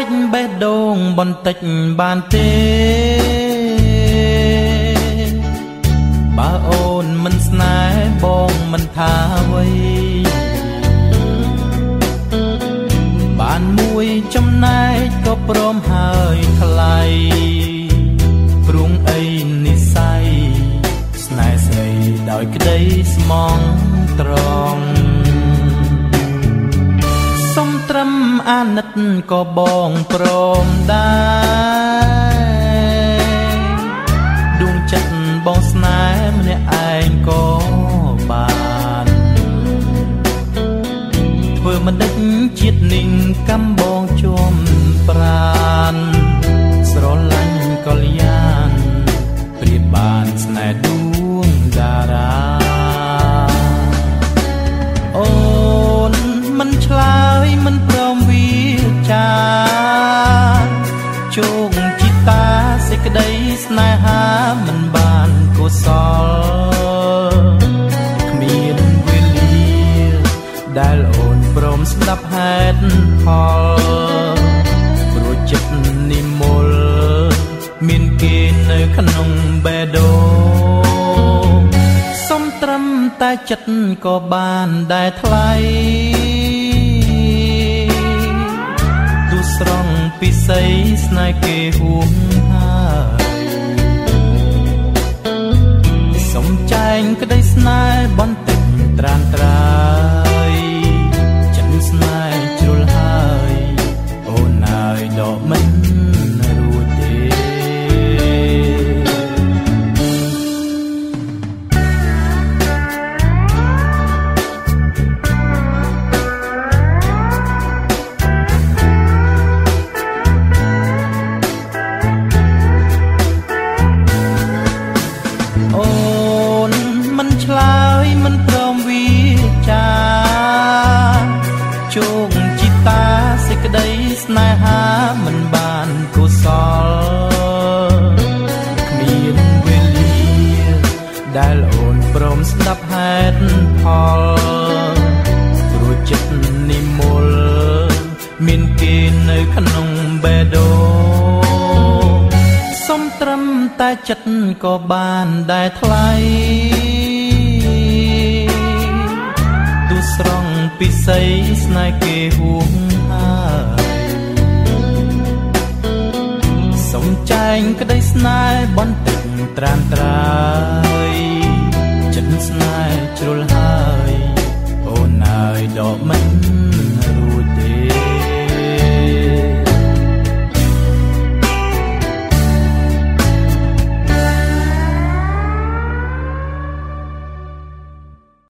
ចបេះដូងបន្តិចបានទេបើអូនមិនស្នេហ៍បងមិនថាអ្វីបានមួយចំណែកក៏ព្រមហើយថ្លៃព្រួងអីនិស័យស្នេហ៍ស្រីដោយក្តីស្មងត្រង់សុំត្រឹមអាណិតក៏បងព្រមដែរដួងចិត្តបងស្នេហ៍ម្នាក់ឯងក៏បានធ្វើមិនដេចជាតិនឹងកំបងជុំប្រានស្រឡាញ់កល្យានព្រៀបបានស្នេហ៍ដួងតារាអូនមិនឆ្លើយមិនព្រមវាចាជោគជីតាសេចក្តីស្នេហាមិនបានកុសលគ្មានវេលាដែលអូនព្រមស្ដាប់ហេតុផលព្រោះចិត្តនិមលមានគេនៅក្នុងបេះដូងសុំត្រឹមតែចិត្តក៏បានដែរថ្លៃទូស្រង់ពិសីស្នេហ៍គេហួងហើយសុំចែងក្តីស្នេហ៍បន្តិចត្រានត្រើយចិត្តស្នេហ៍ជ្រុលហើយអូនហើយដកមិនរួចទេអូនមិនឆ្លើយមិនព្រមវាចាជោគជីតាសេចក្តីស្នេហាមិនបានកុសលគ្មានវេលាដែលអូនព្រមស្ដាប់ហេតុផលព្រោះចិត្តនិមលមានគេនៅក្នុងបេះដូងសុំត្រឹមតែចិត្តក៏បានដែរថ្លៃទូស្រង់ពិសីស្នេហ៍គេហួងហើយសុំចែងក្តីស្នេហ៍បន្តិចត្រានត្រើយចិត្តស្នេហ៍ជ្រុលហើយអូនហើយដកមិន